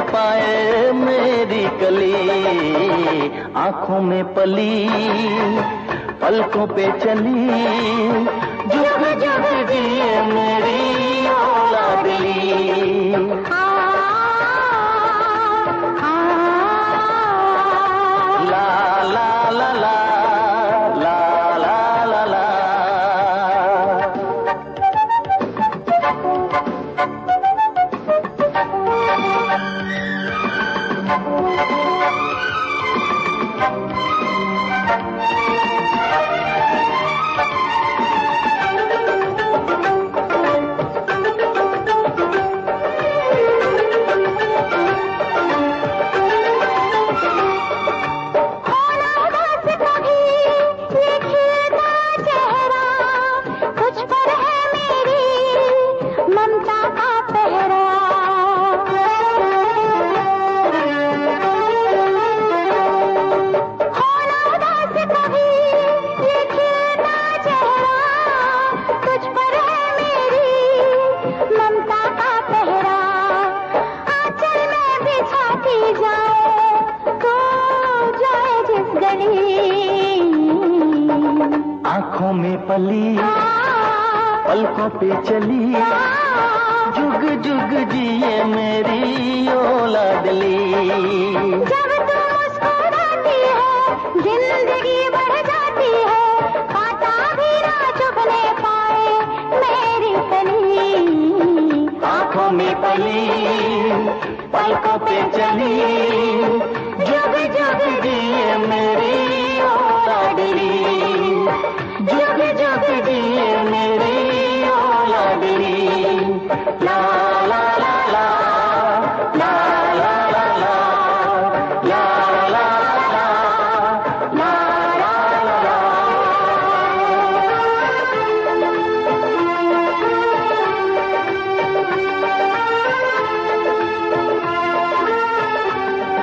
पाए मेरी कली, आंखों में पली पलकों पे चली, जुग जुग जिए मेरी औलादली। ला ला ला ला ला ला ला ला। आंखों में पली पलकों पे चली, जुग जुग जिए मेरी औलादली। जब तू मुस्कुराती है जिंदगी बढ़ जाती है, कांटा भी ना चुभने पाए मेरी कली। आंखों में पली पलकों पे चली, जुग जुग जिए मेरी औलादली, जुग जुग जिए मेरी औलादली। ला